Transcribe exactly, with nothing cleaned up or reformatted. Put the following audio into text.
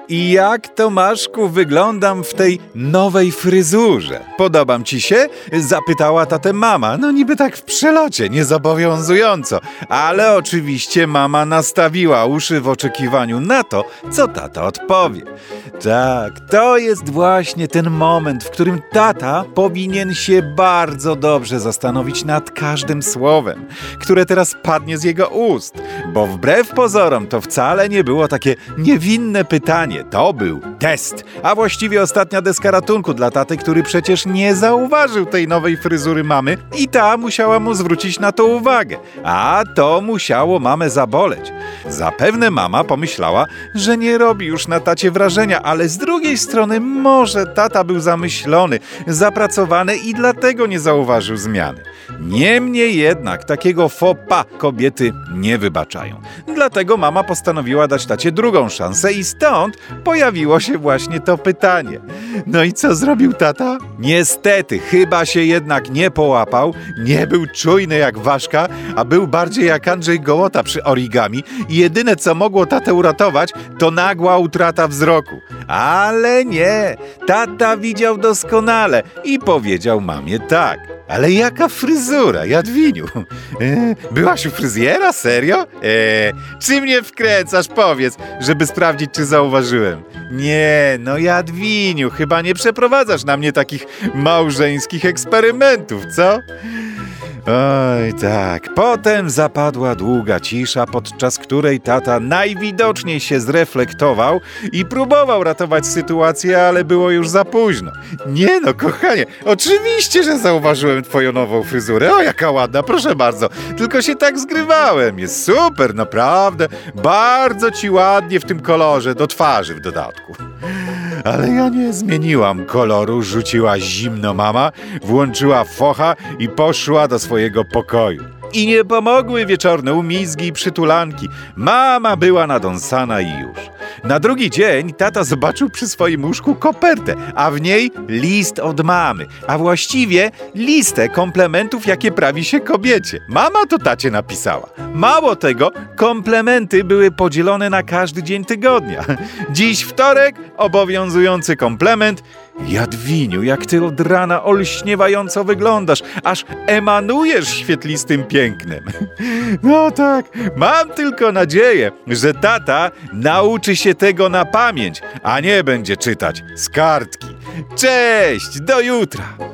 I jak, Tomaszku, wyglądam w tej nowej fryzurze? Podobam ci się? Zapytała tatę mama. No niby tak w przelocie, niezobowiązująco. Ale oczywiście mama nastawiła uszy w oczekiwaniu na to, co tata odpowie. Tak, to jest właśnie ten moment, w którym tata powinien się bardzo dobrze zastanowić nad każdym słowem, które teraz padnie z jego ust. Bo wbrew pozorom to wcale nie było takie niewinne pytanie. To był test, a właściwie ostatnia deska ratunku dla taty, który przecież nie zauważył tej nowej fryzury mamy i ta musiała mu zwrócić na to uwagę. A to musiało mamę zaboleć. Zapewne mama pomyślała, że nie robi już na tacie wrażenia, ale z drugiej strony może tata był zamyślony, zapracowany i dlatego nie zauważył zmiany. Niemniej jednak takiego faux pas kobiety nie wybaczają. Dlatego mama postanowiła dać tacie drugą szansę i stąd pojawiło się właśnie to pytanie. No i co zrobił tata? Niestety, chyba się jednak nie połapał, nie był czujny jak ważka, a był bardziej jak Andrzej Gołota przy origami i jedyne co mogło tatę uratować, to nagła utrata wzroku. Ale nie, tata widział doskonale i powiedział mamie tak. Ale jaka fryzura, Jadwiniu? E, byłaś u fryzjera? Serio? E, czy mnie wkręcasz? Powiedz, żeby sprawdzić, czy zauważyłem. Nie, no Jadwiniu, chyba nie przeprowadzasz na mnie takich małżeńskich eksperymentów, co? Oj tak, potem zapadła długa cisza, podczas której tata najwidoczniej się zreflektował i próbował ratować sytuację, ale było już za późno. Nie no, kochanie, oczywiście, że zauważyłem twoją nową fryzurę. O, jaka ładna, proszę bardzo. Tylko się tak zgrywałem. Jest super, naprawdę. Bardzo ci ładnie w tym kolorze, do twarzy w dodatku. Ale ja nie zmieniłam koloru, rzuciła zimno mama, włączyła focha i poszła do swojego pokoju. I nie pomogły wieczorne umizgi i przytulanki. Mama była nadąsana i już. Na drugi dzień tata zobaczył przy swoim łóżku kopertę, a w niej list od mamy, a właściwie listę komplementów, jakie prawi się kobiecie. Mama to tacie napisała. Mało tego, komplementy były podzielone na każdy dzień tygodnia. Dziś wtorek, obowiązujący komplement. Jadwiniu, jak ty od rana olśniewająco wyglądasz, aż emanujesz świetlistym pięknem. No tak, mam tylko nadzieję, że tata nauczy się tego na pamięć, a nie będzie czytać z kartki. Cześć, do jutra!